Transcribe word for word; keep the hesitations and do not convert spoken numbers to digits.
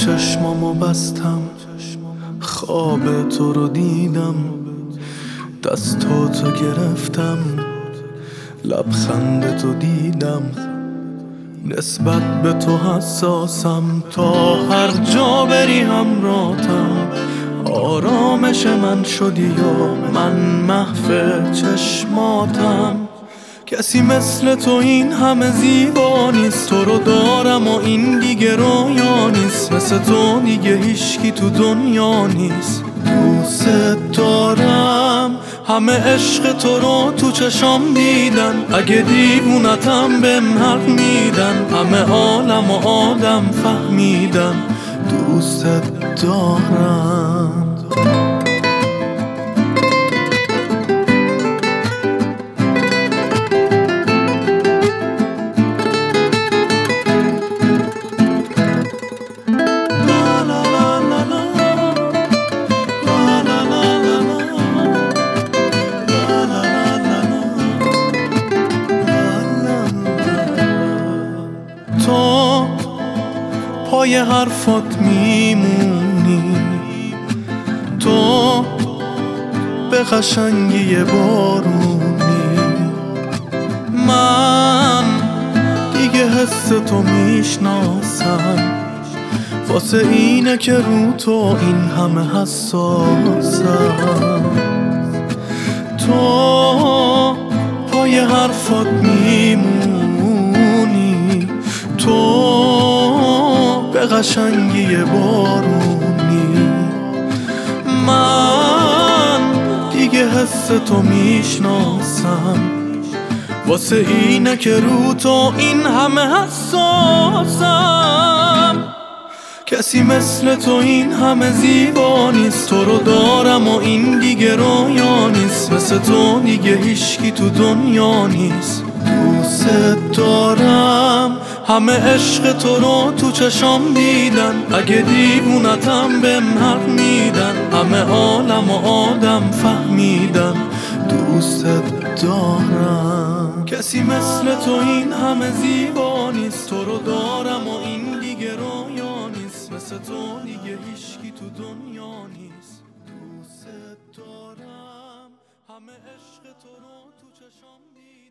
چشمامو بستم، خواب تو رو دیدم، دستاتو گرفتم، لبخند تو دیدم، نسبت به تو حساسم، تا هر جا بری همراهتم، آرامش من شدی و من محو چشماتم. کسی مثل تو این همه زیبا نیست، تو رو دارم و این دیگه رویا نیست، مثل تو دیگه هیچکی تو دنیا نیست. دوست دارم، همه عشق تو رو تو چشام دیدن، اگه دیوونتم بهم حق میدن، همه عالم و آدم فهمیدن دوست دارم. تو پای حرفات میمونی، تو به قشنگی بارونی، من دیگه حس تو میشناسم، واسه اینه که رو تو این همه حساسم. تو پای حرفات میمونی، تو به قشنگی بارونی، من دیگه حس تو میشناسم، واسه اینه که رو تو این همه حساسم. کسی مثل تو این همه زیبا نیست، تو رو دارم و این دیگه رویا نیست، مثل تو دیگه هیچکی تو دنیا نیست. دوست دارم، همه عشق تو رو تو چشام دیدن، اگه دیوونتم بهم حق میدن، همه عالم و آدم فهمیدن دوست دارم. کسی مثل تو این همه زیبا نیست، تو رو دارم و این دیگه رویا نیست، مثل تو دیگه هیچکی تو دنیا نیست. دوست دارم، همه عشق تو رو تو چشام دیدن.